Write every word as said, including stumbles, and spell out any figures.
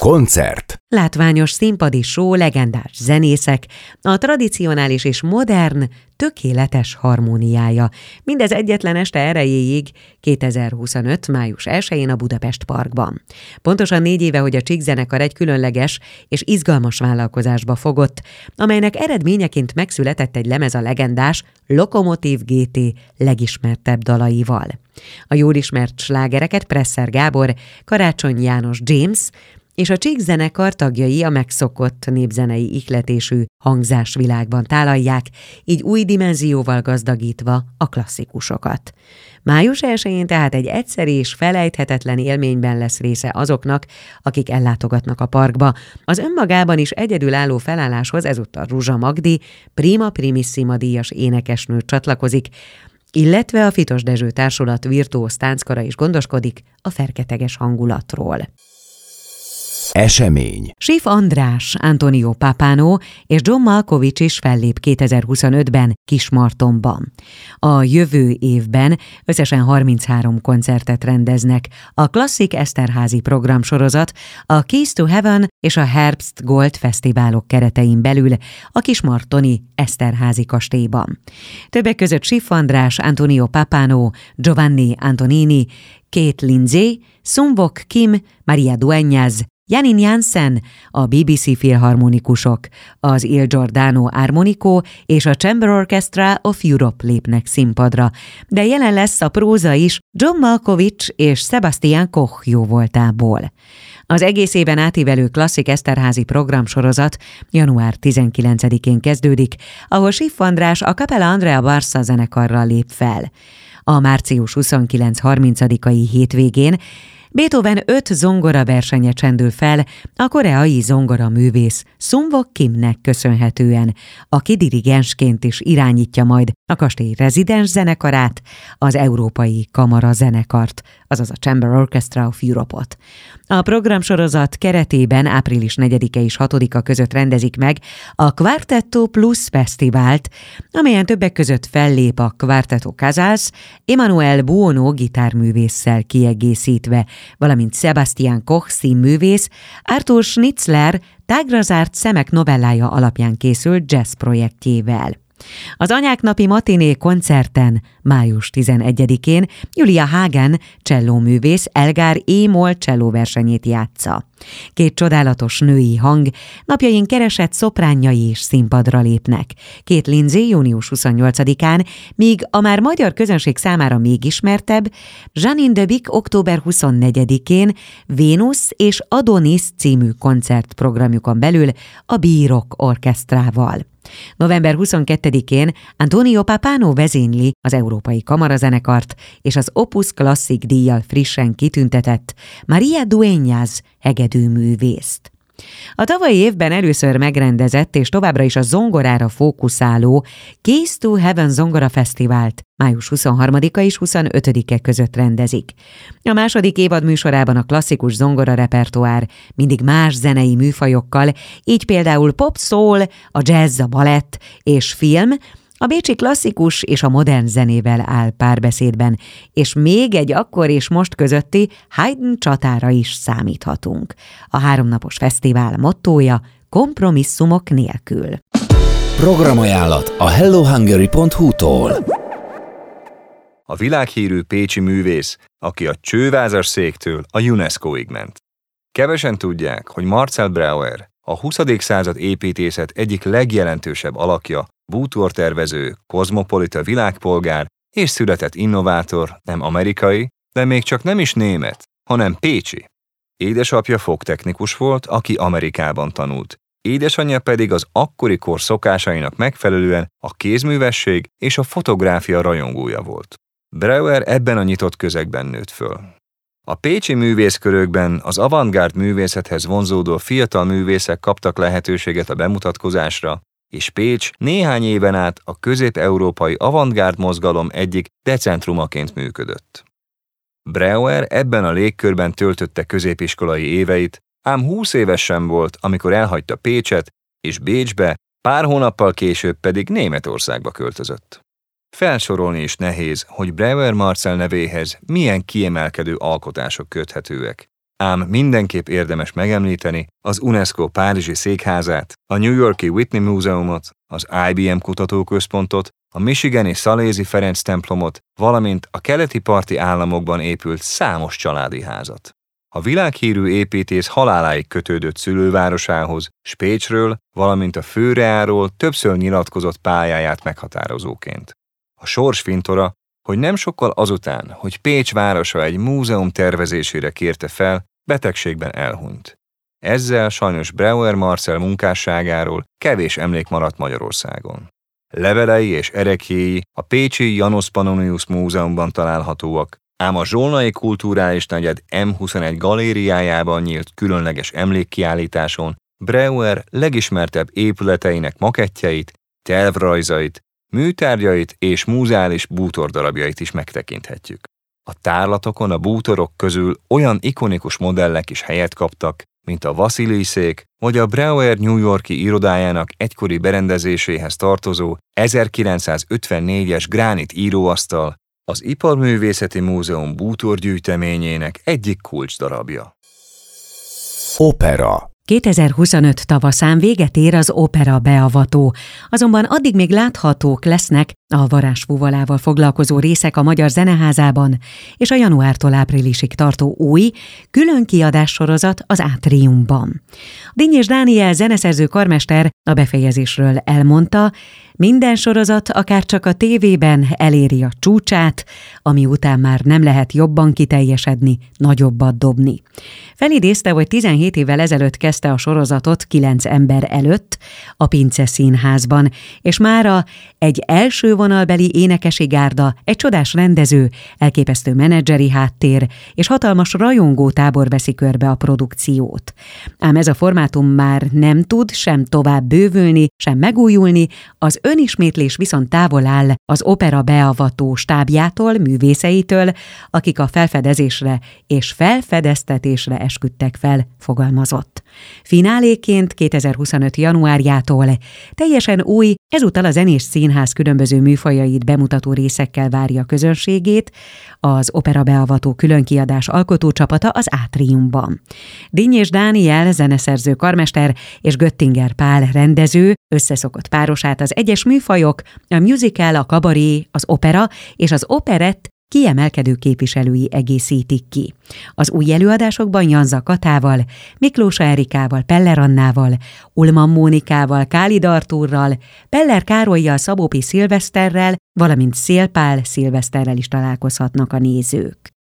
Koncert. Látványos színpadi show, legendás zenészek, a tradicionális és modern, tökéletes harmóniája. Mindez egyetlen este erejéig kétezer-huszonöt. május elsején a Budapest Parkban. Pontosan négy éve, hogy a Chick zenekar egy különleges és izgalmas vállalkozásba fogott, amelynek eredményeként megszületett egy lemez a legendás Lokomotív gé té legismertebb dalaival. A jól ismert slágereket Presser Gábor, Karácsony János James és a Chick zenekar tagjai a megszokott népzenei ihletésű hangzásvilágban tálalják, így új dimenzióval gazdagítva a klasszikusokat. május elsején tehát egy egyszeri és felejthetetlen élményben lesz része azoknak, akik ellátogatnak a parkba. Az önmagában is egyedülálló felálláshoz ezúttal Ruzsa Magdi, Prima Primissima díjas énekesnő csatlakozik, illetve a Fitos Dezső Társulat virtuóz tánckara is gondoskodik a ferketeges hangulatról. Esemény. Schiff András, Antonio Papano és John Malkovich is fellép kétezer-huszonötben Kismartonban. A jövő évben összesen harminchárom koncertet rendeznek. A klasszik Eszterházy programsorozat a Keys to Heaven és a Herbst Gold fesztiválok keretein belül a kismartoni Eszterházy kastélyban. Többek között Schiff András, Antonio Papano, Giovanni Antonini, Kate Lindsay, Sungwook Kim, Maria Dueñas, Janine Jansen, a bé bé cé filharmonikusok, az Il Giordano Armonico és a Chamber Orchestra of Europe lépnek színpadra, de jelen lesz a próza is John Malkovich és Sebastian Koch jóvoltából. Az egész éven átívelő klasszik Eszterházy programsorozat január tizenkilencedikén kezdődik, ahol Schiff András a Capella Andrea Barca zenekarral lép fel. A március huszonkilenc-harmincadikai hétvégén Beethoven öt zongora versenye csendül fel a koreai zongora művész Sungwook Kimnek köszönhetően, aki dirigensként is irányítja majd a kastély rezidens zenekarát, az Európai Kamara zenekart, azaz a Chamber Orchestra of Europe-ot. A programsorozat keretében április negyedike és hatodika között rendezik meg a Quartetto Plus Fesztivált, amelyen többek között fellép a Quartetto Casals, Emanuel Buono gitárművésszel kiegészítve, valamint Sebastian Koch színművész, Arthur Schnitzler tágra zárt szemek novellája alapján készült jazz projektjével. Az anyáknapi matiné koncerten május tizenegyedikén Julia Hagen csellóművész Elgar E-moll csellóversenyét játsza. Két csodálatos női hang napjaink keresett szopránjai is színpadra lépnek. Kate Lindsay június huszonnyolcadikán, míg a már magyar közönség számára még ismertebb Janine Debicq október huszonnegyedikén Vénusz és Adonis című koncertprogramjukon belül a Bírok orkesztrával. november huszonkettedikén Antonio Papano vezényli az Európai Kamarazenekart és az Opus Klasszik díjjal frissen kitüntetett Maria Dueñas hegedűművészt. A tavalyi évben először megrendezett és továbbra is a zongorára fókuszáló Keys to Heaven Zongora Fesztivált május huszonharmadika és huszonötödike között rendezik. A második évad műsorában a klasszikus zongora repertoár mindig más zenei műfajokkal, így például pop, soul, a jazz, a balett és film, a bécsi klasszikus és a modern zenével áll párbeszédben, és még egy akkor és most közötti Haydn csatára is számíthatunk. A háromnapos fesztivál mottója kompromisszumok nélkül. Programajánlat a hello hungary pont hu-tól. A világhírű pécsi művész, aki a csővázas széktől a UNESCO-ig ment. Kevesen tudják, hogy Marcel Breuer, a huszadik század építészet egyik legjelentősebb alakja, bútortervező, kozmopolita világpolgár és született innovátor, nem amerikai, de még csak nem is német, hanem pécsi. Édesapja fogtechnikus volt, aki Amerikában tanult. Édesanyja pedig az akkori kor szokásainak megfelelően a kézművesség és a fotográfia rajongója volt. Breuer ebben a nyitott közegben nőtt föl. A pécsi művészkörökben az avantgárd művészethez vonzódó fiatal művészek kaptak lehetőséget a bemutatkozásra, és Pécs néhány éven át a közép-európai avantgárd mozgalom egyik decentrumaként működött. Breuer ebben a légkörben töltötte középiskolai éveit, ám húsz éves sem volt, amikor elhagyta Pécset, és Bécsbe, pár hónappal később pedig Németországba költözött. Felsorolni is nehéz, hogy Breuer Marcel nevéhez milyen kiemelkedő alkotások köthetőek, ám mindenképp érdemes megemlíteni az UNESCO párizsi székházát, a New York-i Whitney Múzeumot, az I B M kutatóközpontot, a michigani Szalézi Ferenc templomot, valamint a keleti parti államokban épült számos családi házat. A világhírű építész haláláig kötődött szülővárosához, s Pécsről, valamint a főreáról többször nyilatkozott pályáját meghatározóként. A sors fintora, hogy nem sokkal azután, hogy Pécs városa egy múzeum tervezésére kérte fel, betegségben elhunyt. Ezzel sajnos Breuer Marcel munkásságáról kevés emlék maradt Magyarországon. Levelei és ereklyéi a pécsi János Pannonius Múzeumban találhatóak, ám a zsolnai kulturális negyed M huszonegy galériájában nyílt különleges emlékkiállításon Breuer legismertebb épületeinek makettjeit, tervrajzait, műtárgyait és múzeális bútordarabjait is megtekinthetjük. A tárlatokon a bútorok közül olyan ikonikus modellek is helyet kaptak, mint a Vasili-szék, vagy a Breuer New York-i irodájának egykori berendezéséhez tartozó ezerkilencszázötvennégyes gránit íróasztal, az Iparművészeti Múzeum bútorgyűjteményének egyik kulcsdarabja. Opera. kétezer-huszonöt tavaszán véget ér az opera beavató, azonban addig még láthatók lesznek a varázsfúvalával foglalkozó részek a Magyar Zeneházában és a januártól áprilisig tartó új, külön kiadássorozat az Átriumban. Dinnyés Dániel zeneszerző karmester a befejezésről elmondta, minden sorozat akár csak a tévében eléri a csúcsát, ami után már nem lehet jobban kiteljesedni, nagyobbat dobni. Felidézte, hogy tizenhét évvel ezelőtt kezdte a sorozatot kilenc ember előtt a Pince Színházban, és mára egy első vonalbeli énekesi gárda, egy csodás rendező, elképesztő menedzseri háttér és hatalmas rajongótábor veszi körbe a produkciót. Ám ez a formátum már nem tud sem tovább bővülni, sem megújulni, az önismétlés viszont távol áll az opera beavató stábjától, művészeitől, akik a felfedezésre és felfedeztetésre esküdtek fel, fogalmazott. Fináléként kétezer-huszonöt januárjától teljesen új, ezúttal a Zenés Színház különböző műfajait bemutató részekkel várja a közönségét, az opera beavató különkiadás alkotócsapata az Átriumban. Dinnyés Dániel zeneszerző karmester és Göttinger Pál rendező összeszokott párosát az egyes műfajok, a musical, a kabaré, az opera és az operett kiemelkedő képviselői egészítik ki. Az új előadásokban Janza Katával, Miklósa Erikával, Peller Annával, Ulman Mónikával, Kálid Artúrral, Peller Károllyal, Szabó P. Szilveszterrel, valamint Szél Pál Szilveszterrel is találkozhatnak a nézők.